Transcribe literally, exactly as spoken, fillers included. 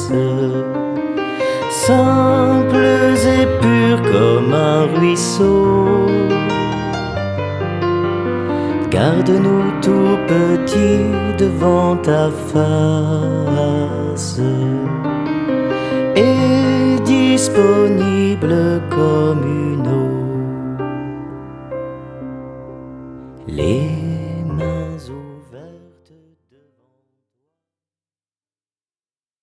simples et purs comme un ruisseau. Garde-nous tout petits devant ta face et disponibles comme